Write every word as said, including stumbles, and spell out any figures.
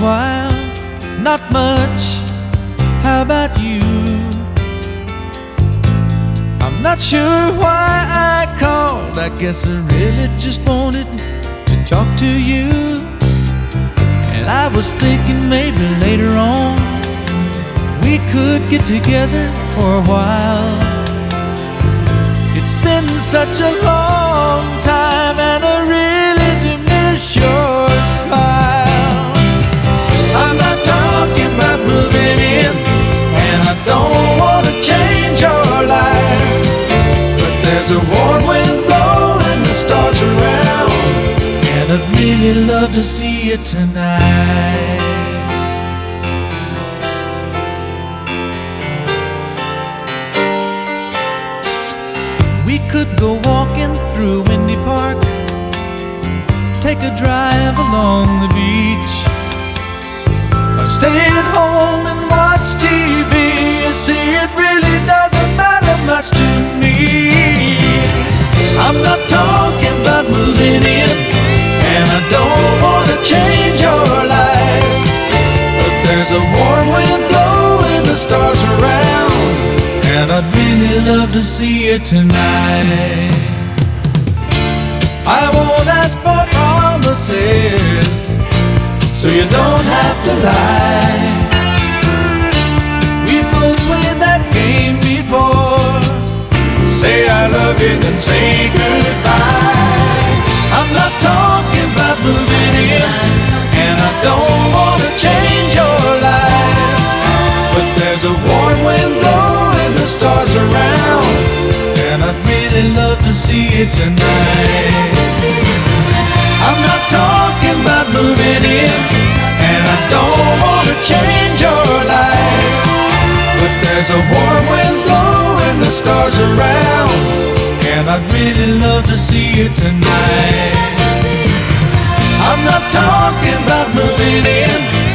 while. Not much, how about you? I'm not sure why I called. I guess I really just wanted to talk to you. And I was thinking maybe later on we could get together for a while. It's been such a long time and I really do miss your smile. I'm not talking about moving in, and I don't want to change your life, but there's a warm wind blowing the stars around, and I'd really love to see you tonight. We could go walking through Windy Park, take a drive along the beach, or stay at home and watch T V. You see, it really doesn't matter much to me. I'm not talking about moving in, and I don't want to change your life, but there's a warm wind blowing the stars around, and I'd really love to see you tonight. I won't ask for promises, so you don't have to lie. We both played that game before. Say I love you, then say goodbye. I'm not talking about moving in, and I don't want to change your life, but there's a warm wind blowing the stars around, and I'd really love to see you tonight. I'm not talking about moving in, and I don't want to change your life, but there's a warm wind blowing the stars around, and I'd really love to see you tonight. I'm not talking about moving in,